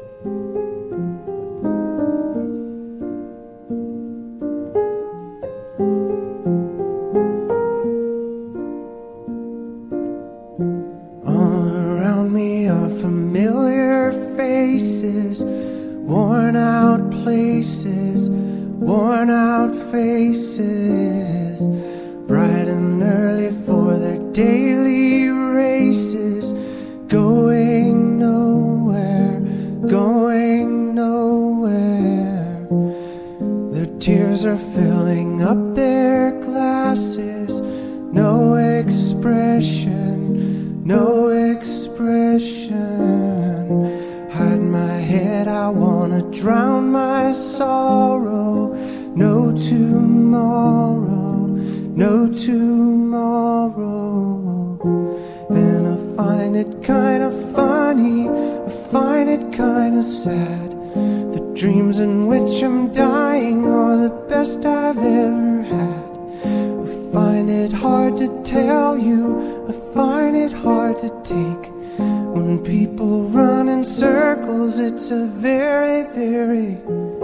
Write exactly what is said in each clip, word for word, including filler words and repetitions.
All around me are familiar faces, worn out places, worn out faces, bright and early for their daily races, going nowhere, going nowhere. Their tears are filling up their glasses, no expression, no expression. Hide my head, I wanna drown my sorrow. No tomorrow, no tomorrow. And I find it kinda funny, I find it kinda sad. The dreams in which I'm dying are the best I've ever had. I find it hard to tell you, I find it hard to take. When people run in circles, it's a very, very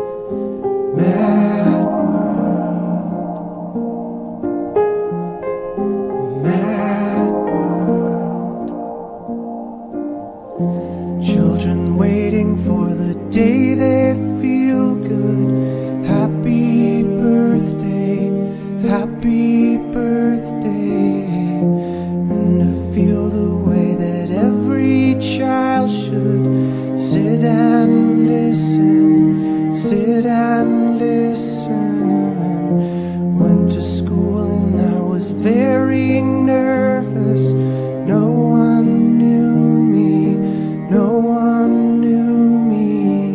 mad world. Mad world. Children waiting for the day they feel good. Happy birthday, happy birthday. And to feel the way that every child should sit and listen, sit and listen. Went to school and I was very nervous. No one knew me, no one knew me.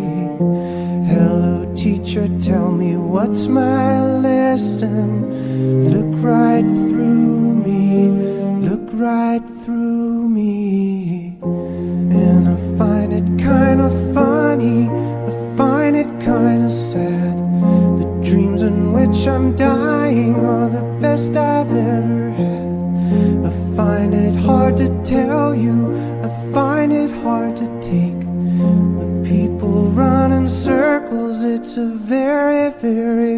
Hello teacher, tell me what's my lesson. Look right through me, look right through me. And I find it kinda funny, I find it kinda sad. The dreams in which I'm dying are the best I've ever had. I find it hard to tell you, I find it hard to take. When people run in circles, it's a very, very